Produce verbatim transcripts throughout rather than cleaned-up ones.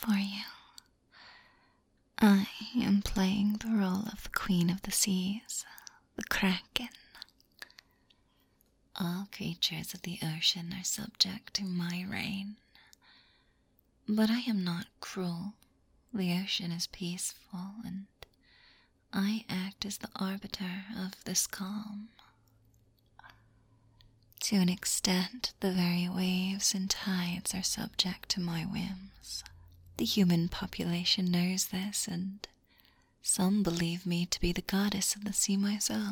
for you. I am playing the role of the Queen of the Seas, the Kraken. All creatures of the ocean are subject to my reign. But I am not cruel. The ocean is peaceful, and I act as the arbiter of this calm. To an extent, the very waves and tides are subject to my whims. The human population knows this, and some believe me to be the goddess of the sea myself.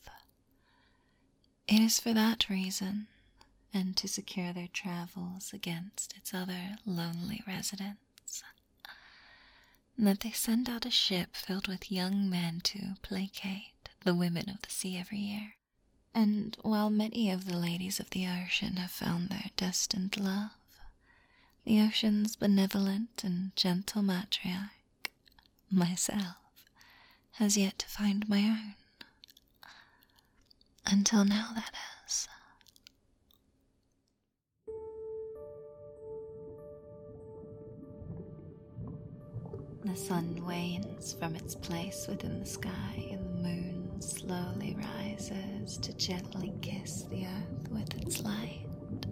It is for that reason, and to secure their travels against its other lonely residents, that they send out a ship filled with young men to placate the women of the sea every year. And while many of the ladies of the ocean have found their destined love, the ocean's benevolent and gentle matriarch, myself, has yet to find my own. Until now, that is. The sun wanes from its place within the sky, and the moon slowly rises to gently kiss the earth with its light.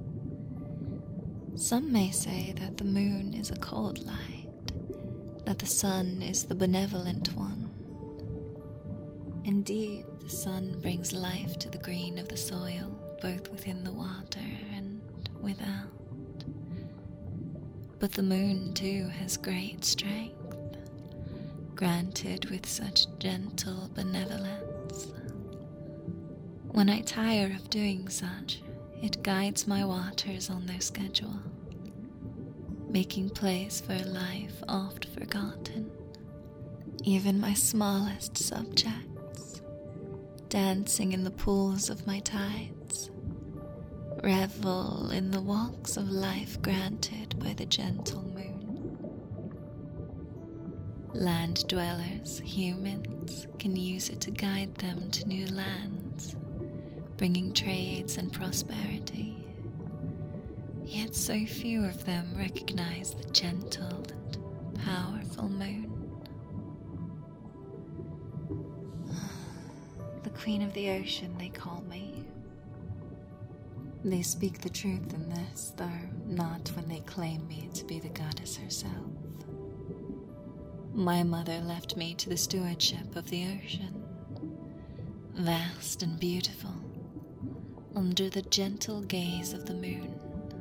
Some may say that the moon is a cold light, that the sun is the benevolent one. Indeed, the sun brings life to the green of the soil, both within the water and without. But the moon too has great strength, granted with such gentle benevolence. When I tire of doing such, it guides my waters on their schedule, making place for a life oft forgotten. Even my smallest subjects, dancing in the pools of my tides, revel in the walks of life granted by the gentle moon. Land dwellers, humans, can use it to guide them to new lands, bringing trades and prosperity. Yet so few of them recognize the gentle and powerful moon. The Queen of the Ocean, they call me. They speak the truth in this, though not when they claim me to be the goddess herself. My mother left me to the stewardship of the ocean, vast and beautiful, under the gentle gaze of the moon.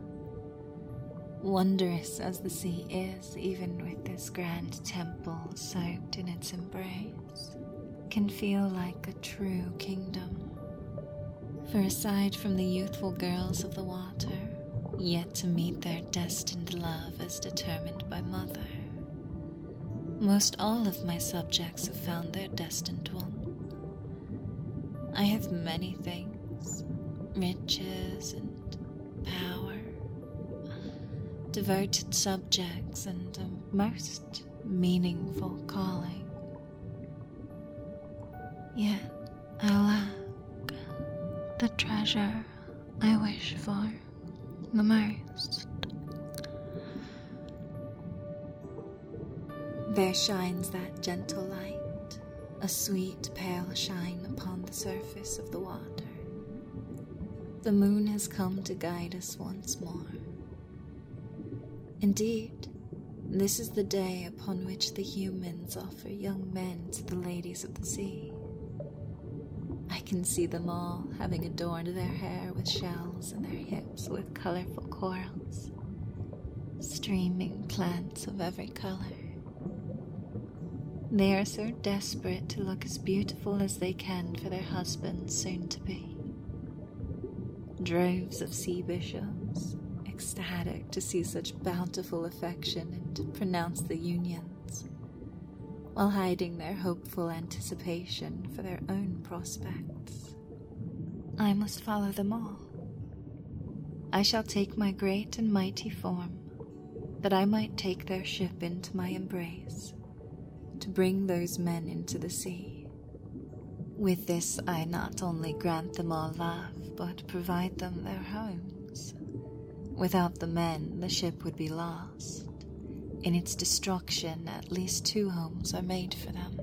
Wondrous as the sea is, even with this grand temple soaked in its embrace, can feel like a true kingdom. For aside from the youthful girls of the water, yet to meet their destined love as determined by mother, most all of my subjects have found their destined one. I have many things, riches and power, devoted subjects, and a most meaningful calling. Yet I lack the treasure I wish for the most. There shines that gentle light, a sweet pale shine upon the surface of the water. The moon has come to guide us once more. Indeed, this is the day upon which the humans offer young men to the ladies of the sea. I can see them all having adorned their hair with shells and their hips with colorful corals, streaming plants of every color. They are so desperate to look as beautiful as they can for their husbands soon to be. Droves of sea bishops, ecstatic to see such bountiful affection and pronounce the unions, while hiding their hopeful anticipation for their own prospects. I must follow them all. I shall take my great and mighty form, that I might take their ship into my embrace, to bring those men into the sea. With this I not only grant them all love, but provide them their homes. Without the men, the ship would be lost, In its destruction, at least two homes are made for them.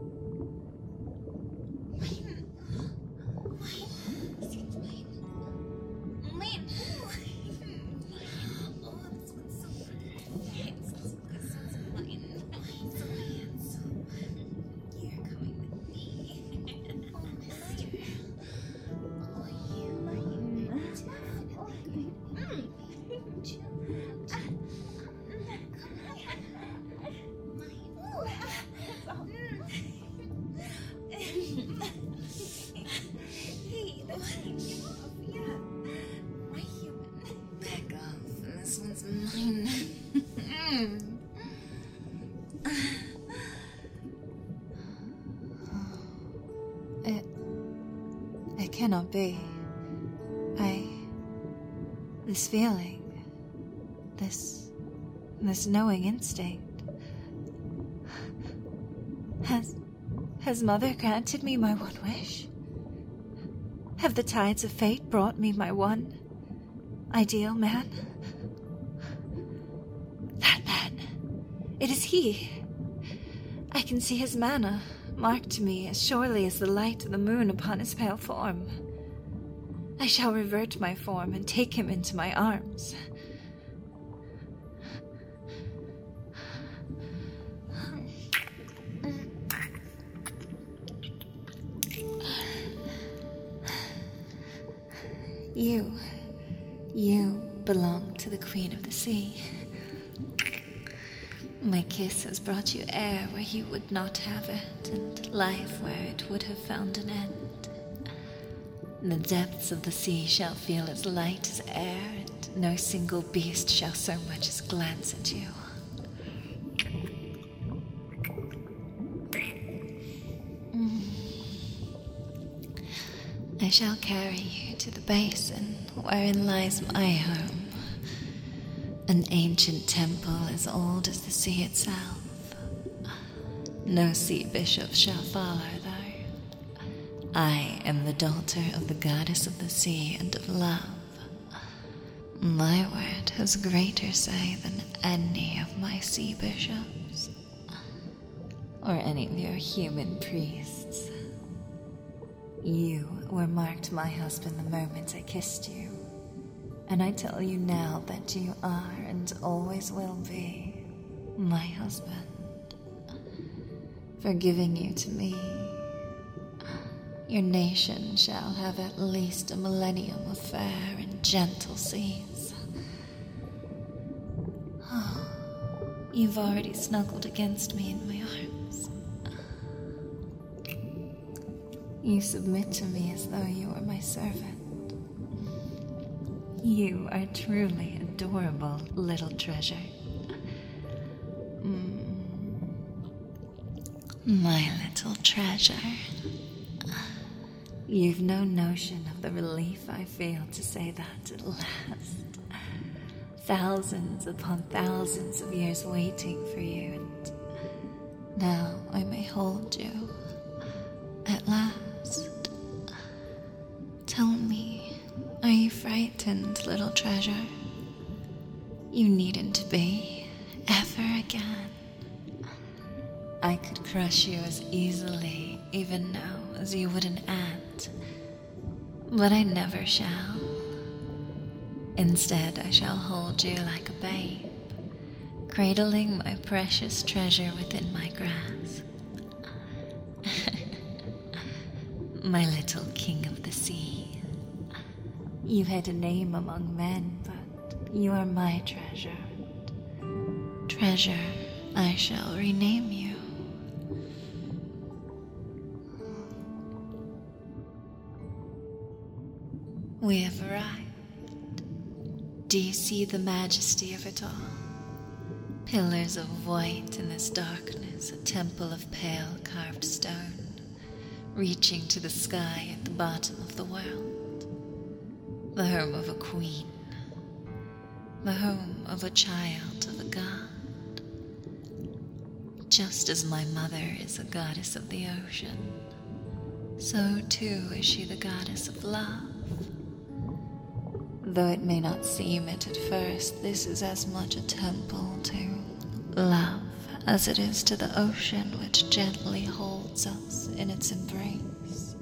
It... it cannot be. I... This feeling... This... this knowing instinct... Has... has Mother granted me my one wish? Have the tides of fate brought me my one... ideal man? That man... it is he! I can see his manner, marked to me as surely as the light of the moon upon his pale form. I shall revert my form and take him into my arms. You, you belong to the Queen of the Sea. My kiss has brought you air where you would not have it, and life where it would have found an end. The depths of the sea shall feel as light as air, and no single beast shall so much as glance at you. Mm. I shall carry you to the basin wherein lies my home. An ancient temple as old as the sea itself. No sea bishop shall follow, though. I am the daughter of the goddess of the sea and of love. My word has greater say than any of my sea bishops, or any of your human priests. You were marked my husband the moment I kissed you. And I tell you now that you are and always will be my husband. For giving you to me, your nation shall have at least a millennium of fair and gentle seas. Oh, you've already snuggled against me in my arms. You submit to me as though you were my servant. You are truly adorable, little treasure. Mm. My little treasure. You've no notion of the relief I feel to say that at last. Thousands upon thousands of years waiting for you, and now I may hold you at last. Tell me, are you frightened, little treasure? You needn't be, ever again. I could crush you as easily, even now, as you would an ant. But I never shall. Instead, I shall hold you like a babe, cradling my precious treasure within my grasp. My little king of the sea. You had a name among men, but you are my treasure. Treasure, I shall rename you. We have arrived. Do you see the majesty of it all? Pillars of white in this darkness, a temple of pale carved stone, reaching to the sky at the bottom of the world. The home of a queen, the home of a child of a god. Just as my mother is a goddess of the ocean, so too is she the goddess of love. Though it may not seem it at first, this is as much a temple to love as it is to the ocean which gently holds us in its embrace.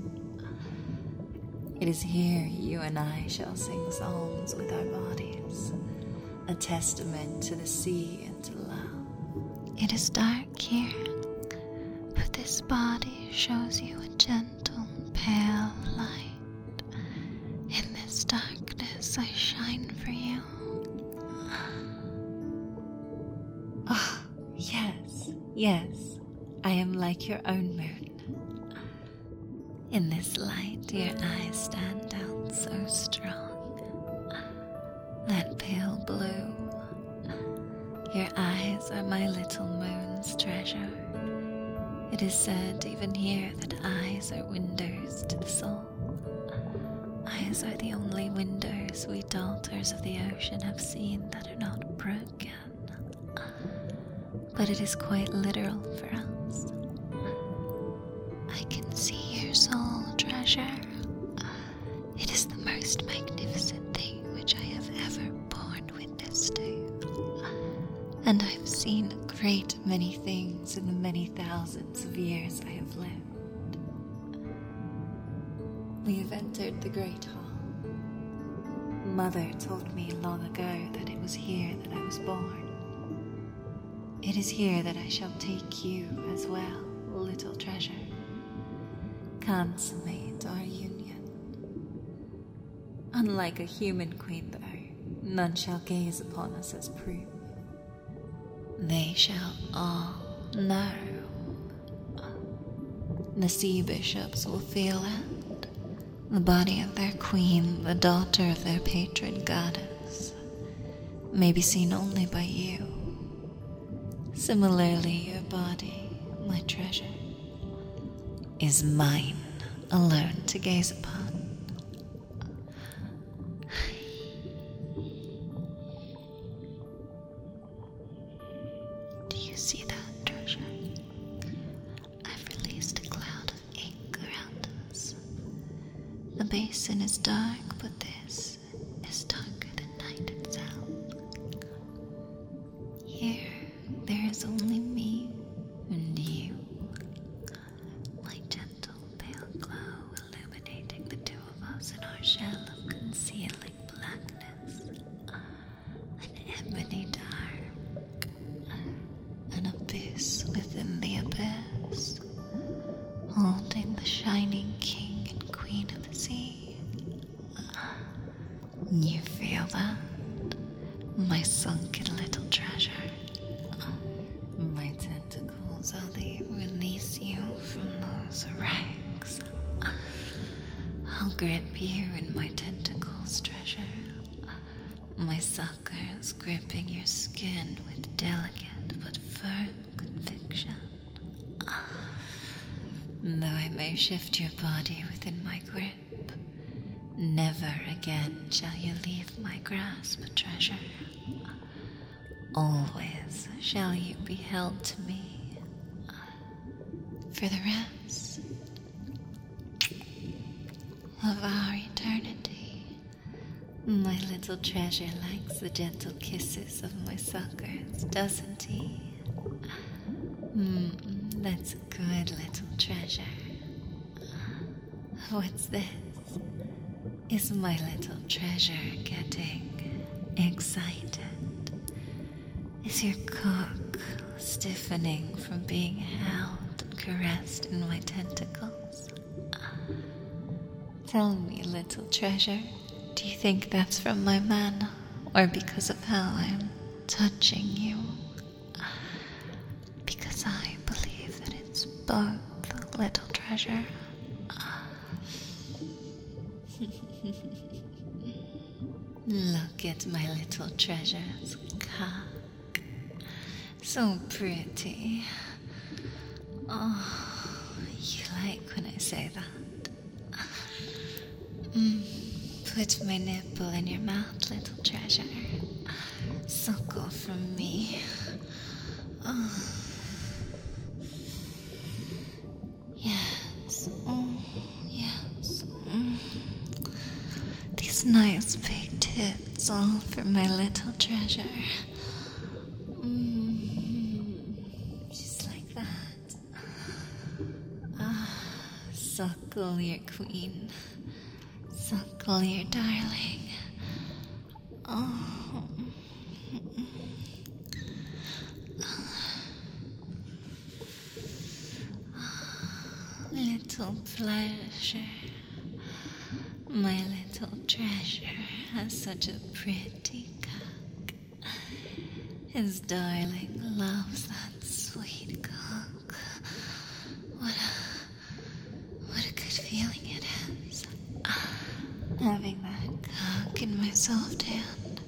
It is here you and I shall sing psalms with our bodies, a testament to the sea and to love. It is dark here, but this body shows you a gentle, pale light. In this darkness I shine for you. Ah, oh, yes, yes, I am like your own moon. In this light your eyes stand out so strong. That pale blue. Your eyes are my little moon's treasure. It is said even here that eyes are windows to the soul. Eyes are the only windows we daughters of the ocean have seen that are not broken. But it is quite literal for us. I can see your soul, treasure. It is the most magnificent thing which I have ever borne witness to. And I've seen a great many things in the many thousands of years I have lived. We have entered the great hall. Mother told me long ago that it was here that I was born. It is here that I shall take you as well, little treasure. Consummate our union. Unlike a human queen, though, none shall gaze upon us as proof. They shall all know. The sea bishops will feel it. The body of their queen, the daughter of their patron goddess, may be seen only by you. Similarly, your body, my treasure, is mine alone to gaze upon. Do you see that, treasure? I've released a cloud of ink around us. The basin is dark, but this is darker than night itself. Here, there is only me and you. My gentle pale glow illuminating the two of us in our shell of concealing blackness. An ebony dark. An abyss within the abyss. Holding the shining king and queen of the sea. You feel that? My sunken little treasure. My tentacles, how they release you from those wrecks. I'll grip you in my tentacles, treasure. My suckers gripping your skin with delicate but firm conviction. Though I may shift your body within my grip, never again shall you leave my grasp, treasure. Always shall you be held to me. For the rest of our eternity, my little treasure likes the gentle kisses of my suckers, doesn't he? Mm, that's a good little treasure. What's this? Is my little treasure getting excited? Is your cock stiffening from being held and caressed in my tentacles? Tell me, little treasure, do you think that's from my mana, or because of how I'm touching you? Because I believe that it's both, little treasure. Look at my little treasure's cock. So pretty. Oh, you like when I say that? Mm, put my nipple in your mouth, little treasure. Suckle from me. Oh. Yes. Oh, yes. Mm. These nice big tits all for my little treasure. Mm. Suckle your queen. Suckle your darling. Oh. Little pleasure. My little treasure has such a pretty cock. His darling loves that sweet cock. What a, what a good feeling it is. Having that cock in my soft hand.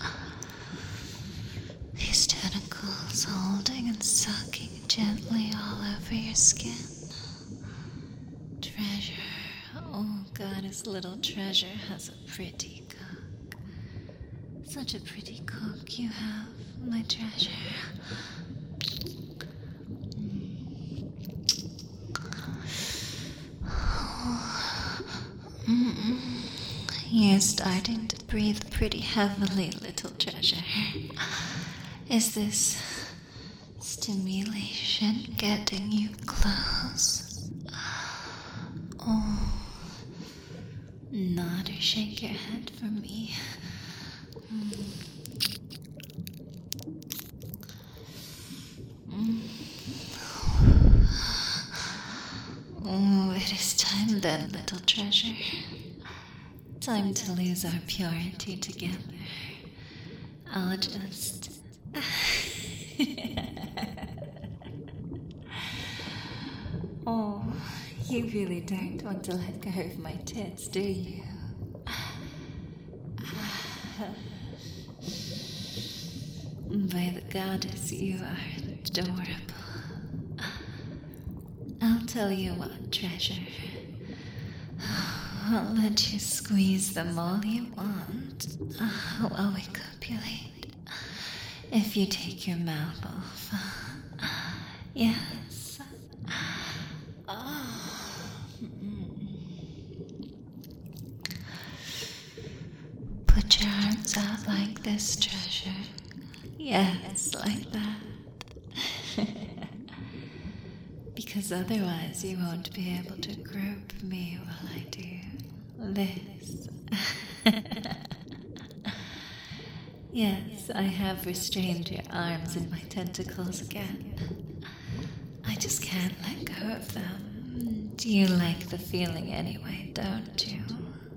His tentacles holding and sucking gently all over your skin. Treasure. Oh God, his little treasure has a pretty cock. Such a pretty cock you have, my treasure. Mm. You're starting to breathe pretty heavily, little treasure. Is this stimulation getting you close? Oh. Nod or shake your head for me. Mm. Mm. Oh, it is time then, little treasure. Time to lose our purity together. I'll just... Oh, you really don't want to let go of my tits, do you? By the goddess, you are adorable. I'll tell you what, treasure. I'll let you squeeze them all you want. I'll we copulate. If you take your mouth off. Yes. Oh. Put your arms out like this, treasure. Yes, like that. Because otherwise you won't be able to grope me while I do this. Yes, I have restrained your arms in my tentacles again. I just can't let go of them. Do you like the feeling anyway, don't you?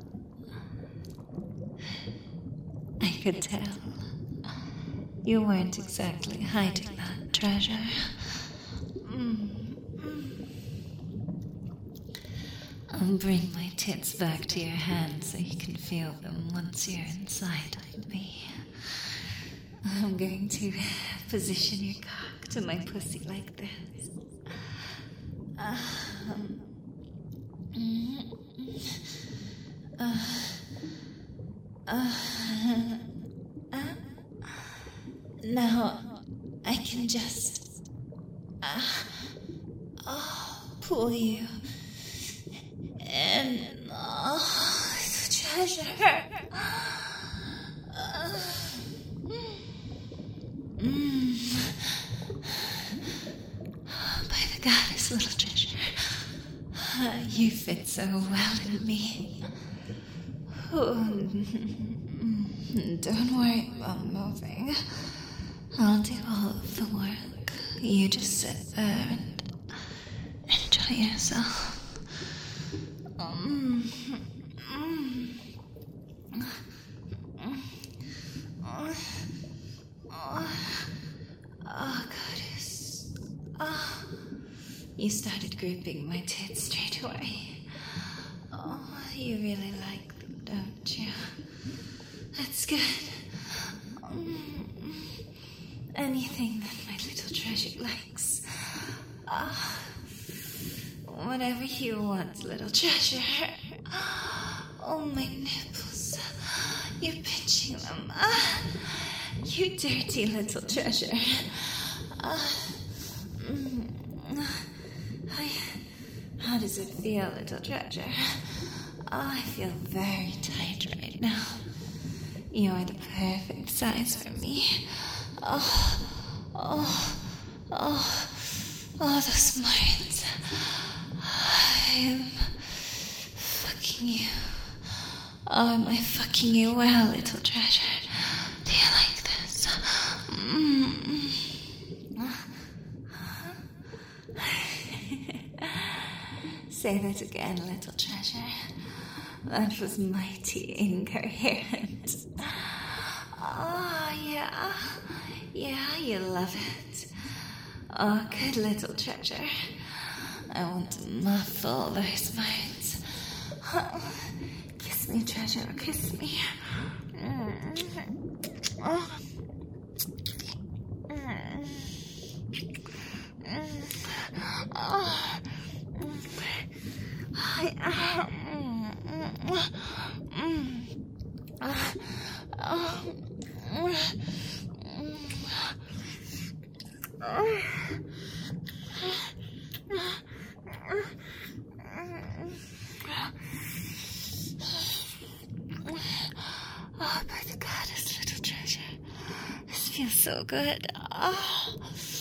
I could tell. You weren't exactly hiding that treasure. Mm. I'll bring my tits back to your hands so you can feel them once you're inside of me. I'm going to position your cock to my pussy like this. Um, uh, uh, uh, now I can just uh, oh, pull you in. Oh, the treasure. Uh, mm. By the goddess, little treasure, uh, you fit so well in me. Oh, don't worry about moving. I'll do all of the work. You just sit there and enjoy yourself. Um, mm, oh, oh, oh, goddess. Oh, you started gripping my tits straight away. Oh, you really like them, don't you? That's good. Um, anything that my little treasure likes. Ah. Uh, Whatever you want, little treasure. Oh, my nipples. You're pinching them. Ah, you dirty little treasure. Ah, mm, I, how does it feel, little treasure? Oh, I feel very tight right now. You're the perfect size for me. Oh, oh, oh, oh, those minds. I'm fucking you? Oh, am I fucking you well, little treasure? Do you like this? Mm. Say that again, little treasure. That was mighty incoherent. Oh, yeah. Yeah, you love it. Oh, good little treasure. I want to muffle those moans. Kiss me, treasure, kiss me. Oh. Oh. I, uh, oh, by the goddess, little treasure. This feels so good. Oh.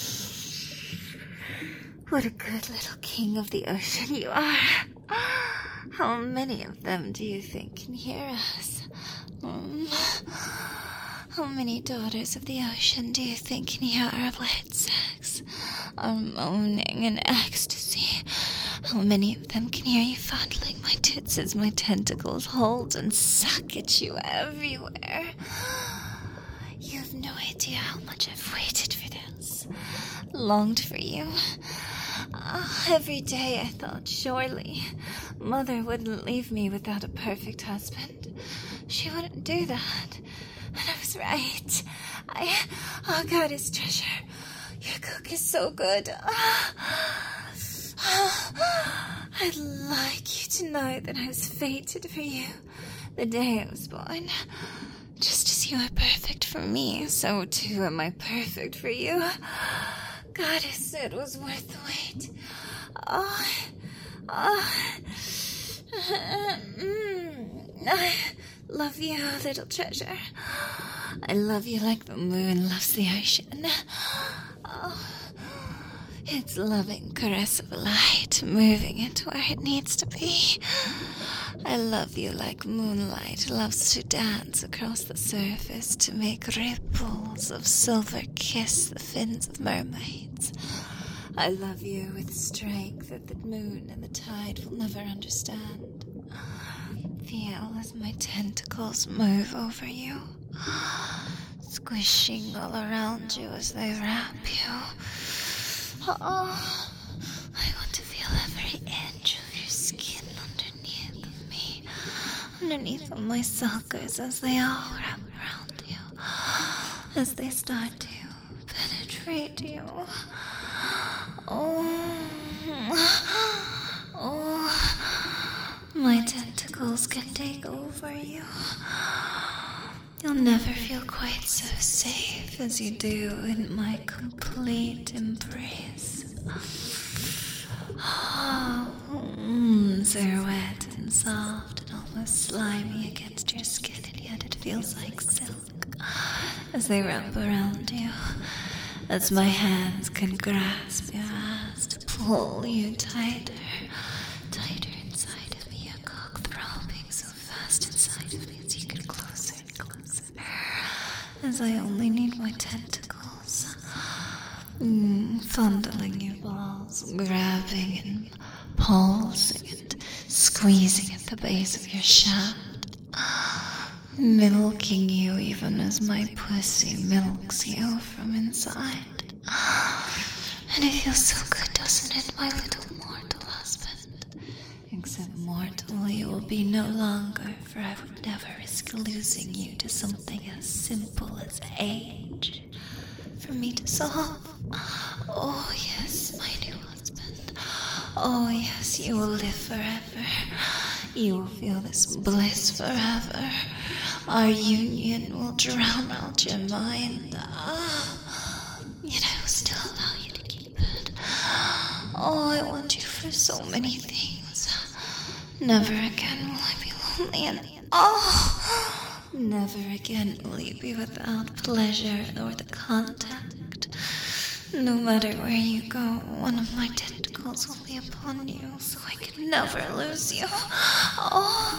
What a good little king of the ocean you are. How many of them do you think can hear us? Mm. How many daughters of the ocean do you think can hear our blade sex, our moaning and ecstasy? How many of them can hear you fondling my tits as my tentacles hold and suck at you everywhere? You have no idea how much I've waited for this, longed for you. Uh, every day I thought surely Mother wouldn't leave me without a perfect husband. She wouldn't do that. And I was right. I... Oh, goddess treasure. Your cook is so good. I'd like you to know that I was fated for you the day I was born. Just as you are perfect for me, so too am I perfect for you. Goddess, it was worth the wait. Oh, oh. Mm. I love you, little treasure. I love you like the moon loves the ocean. Oh, its loving caress of light, moving it where it needs to be. I love you like moonlight loves to dance across the surface to make ripples of silver kiss the fins of mermaids. I love you with strength that the moon and the tide will never understand. Feel as my tentacles move over you, squishing all around you as they wrap you. Oh, I want to feel every inch of your skin underneath of me, underneath of my suckers as they all wrap around you, as they start to penetrate you. Oh, oh, my tentacles can take over you. You'll never feel quite so safe as you do in my complete embrace. Oh, mm, so wet and soft and almost slimy against your skin, and yet it feels like silk as they wrap around you, as my hands can grasp your ass to pull you tighter, tighter inside of me, your cock throbbing so fast inside of me as you get closer and closer, as I only need my tentacles, mm, fondling your balls, grabbing and pulsing and squeezing at the base of your shaft, milking you even as my pussy milks you from inside. And it feels so good, doesn't it, my little mortal husband? Except mortal you will be no longer, for I would never risk losing you to something as simple as age for me to solve. Oh yes, my new husband. Oh yes, you will live forever. You will feel this bliss forever. Our union will drown out your mind. Ah, yet I will still allow you to keep it. Oh, I want you for so many things. Never again will I be lonely, and oh, never again will you be without pleasure or the contact. No matter where you go, one of my tentacles will be upon you, so I can never lose you. Oh.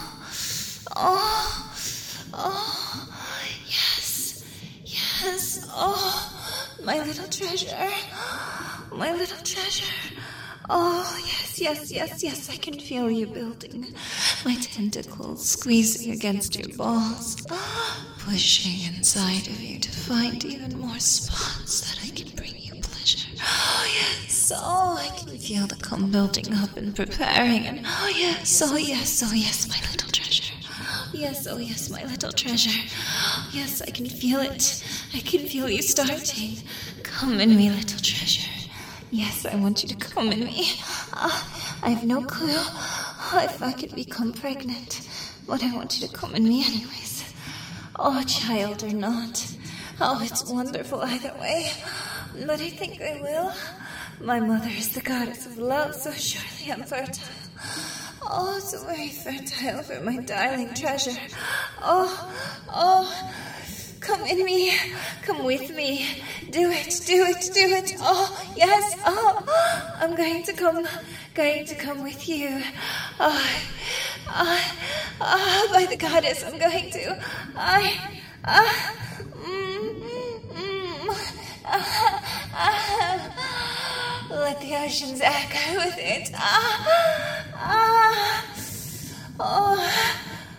my little treasure. Oh, yes, yes, yes, yes, I can feel you building. My tentacles squeezing against your balls, pushing inside of you to find even more spots that I can bring you pleasure. Oh, yes, oh, I can feel the cum building up and preparing, and oh, yes, oh, yes, oh, yes, my little treasure. Yes, oh, yes, my little treasure. Yes, I can feel it. I can feel you starting. Come in me, little treasure. Yes, I want you to come in me. Uh, I have no clue if I could become pregnant, but I want you to come in me anyways. Oh, child or not. Oh, it's wonderful either way. But I think I will. My mother is the goddess of love, so surely I'm fertile. Oh, so very fertile for my darling treasure. Oh, oh. Come in me. Come with me. Do it, do it, do it. Oh, yes. Oh, I'm going to come, going to come with you. Oh, oh, oh by the goddess, I'm going to. I, ah, mm, mm, ah, ah, let the oceans echo with it. Ah, ah, oh,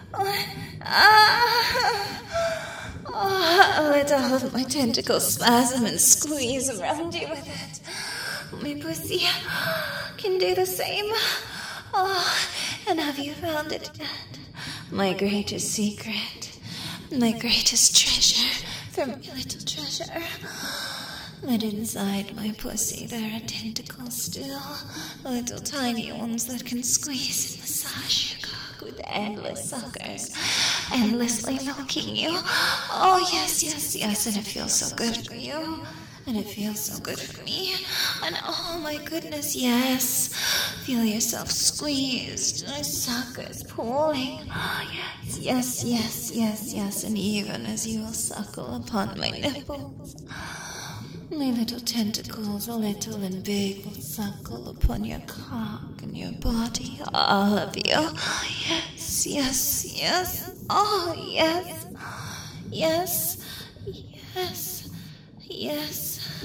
ah. Oh, let all of my tentacles spasm and squeeze around you with it. My pussy can do the same. Oh, and have you found it yet? My greatest secret, my greatest treasure for my little treasure. That inside my pussy there are tentacles still, little tiny ones that can squeeze and massage your cock with endless suckers, endlessly milking you. Oh, yes, yes, yes, and it feels so good for you. And it feels so good for me. And oh my goodness, yes. Feel yourself squeezed. My suckers pulling. Oh, yes, yes, yes, yes, yes. And even as you will suckle upon my nipples, my little tentacles, little and big, will suckle upon your cock and your body. All of you. Oh, yes, yes, yes. Oh, yes. Yes, yes, yes.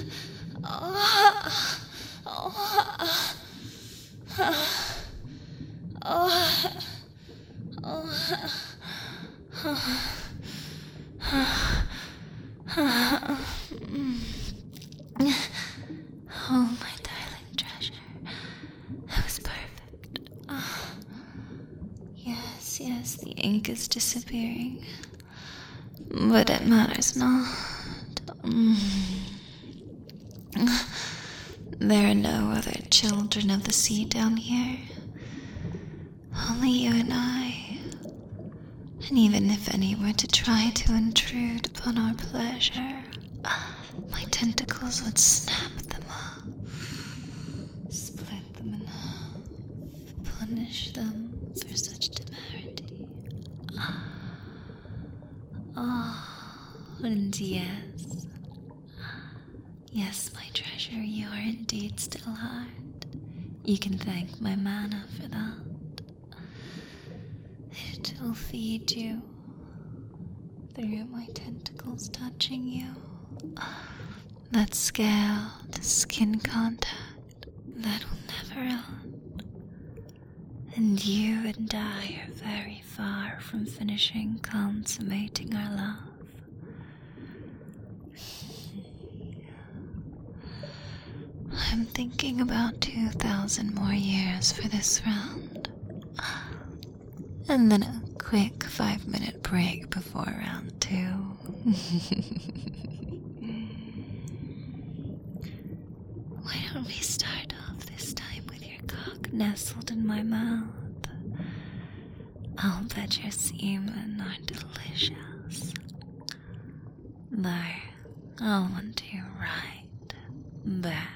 Oh, oh, oh, oh, oh, oh, oh, my darling treasure. That was perfect. Oh, yes, yes, the ink is disappearing. But it matters not. Mm. There are no other children of the sea down here. Only you and I. And even if any were to try to intrude upon our pleasure, my tentacles would snap them up, split them in half, punish them for such temerity. Oh, and yes, yes, my treasure, you are indeed still hard. You can thank my mana for that. It will feed you through my tentacles touching you. That scale to skin contact that will never end. And you and I are very far from finishing consummating our love. I'm thinking about two thousand more years for this round. And then a quick five minute break before round two. Why don't we start off this time with your cock nestled in my mouth? I'll bet your semen are delicious. There, I'll want you right there.